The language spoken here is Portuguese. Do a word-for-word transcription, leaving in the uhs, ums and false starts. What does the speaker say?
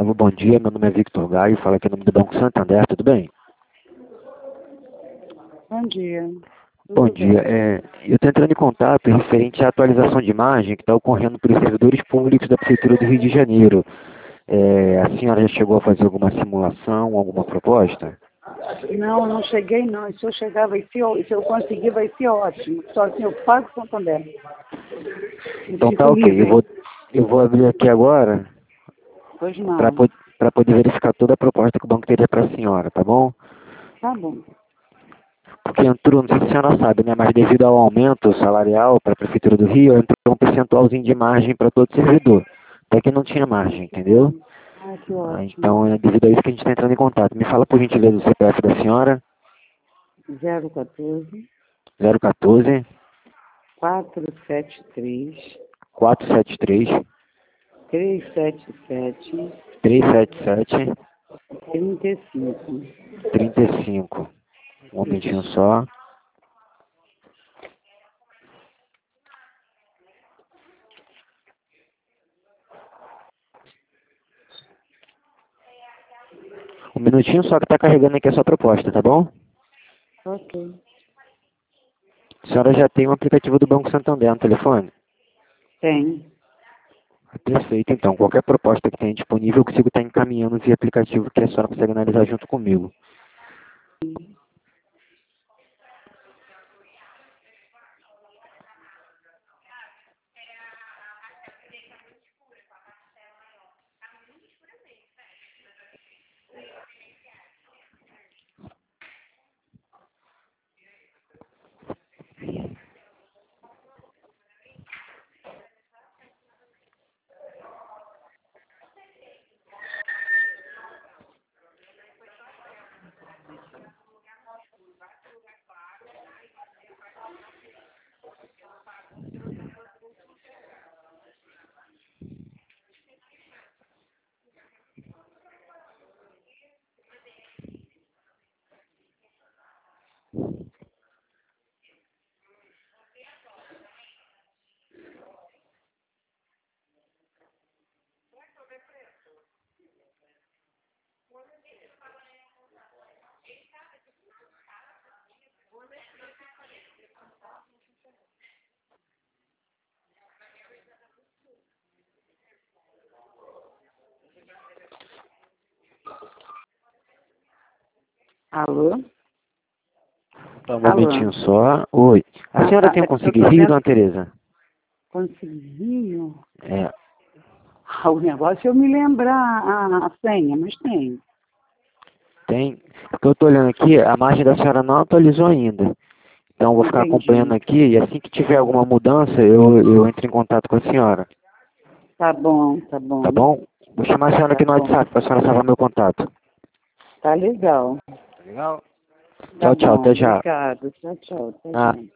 Alô, bom dia, meu nome é Victor Gaio, fala aqui no nome do Banco Santander, tudo bem? Bom dia. Bom Tudo dia, bem? é, eu estou entrando em contato referente à atualização de imagem que está ocorrendo pelos servidores públicos da Prefeitura do Rio de Janeiro. É, a senhora já chegou a fazer alguma simulação, alguma proposta? Não, não cheguei não. Se eu chegar vai ser, ó- se eu conseguir vai ser ótimo. Só assim eu pago Santander. Eu Então tá fico ok, eu livre. vou, eu vou abrir aqui agora Pois para não. para poder verificar toda a proposta que o banco teria para a senhora, tá bom? Tá bom. Porque entrou, não sei se a senhora sabe, né, mas devido ao aumento salarial para a Prefeitura do Rio, entrou um percentualzinho de margem para todo servidor. Até que não tinha margem, entendeu? Ah, que Ah, ótimo. então é devido a isso que a gente está entrando em contato. Me fala por gentileza o C P F da senhora, zero quatorze, zero quatorze, quatrocentos e setenta e três, quatrocentos e setenta e três, trezentos e setenta e sete, trezentos e setenta e sete, trinta e cinco. trinta e cinco. Um momentinho Isso. só. Um minutinho só que está carregando aqui a sua proposta, tá bom? Ok. A senhora já tem um aplicativo do Banco Santander no telefone? Tem. Perfeito, então. Qualquer proposta que tenha disponível, eu consigo estar encaminhando via aplicativo que a senhora consegue analisar junto comigo. Alô? Só um Alô? momentinho só. Oi. A Ah, senhora tá. tem um É porque eu Conseguir tô Rio, vendo. dona Tereza? Conseguiu. É. Ah, o negócio é eu me lembrar a, a senha, mas tem. Tem. Porque eu estou olhando aqui, a margem da senhora não atualizou ainda. Então eu vou ficar acompanhando Entendi. aqui e assim que tiver alguma mudança, eu, eu entro em contato com a senhora. Tá bom, tá Tá bom. bom? Vou chamar a senhora Tá aqui no bom. WhatsApp para a senhora salvar meu contato. Tá legal. Tá legal? Tá Tchau, tchau. bom. Até já. Obrigado. Tchau, tchau. Até Ah, já.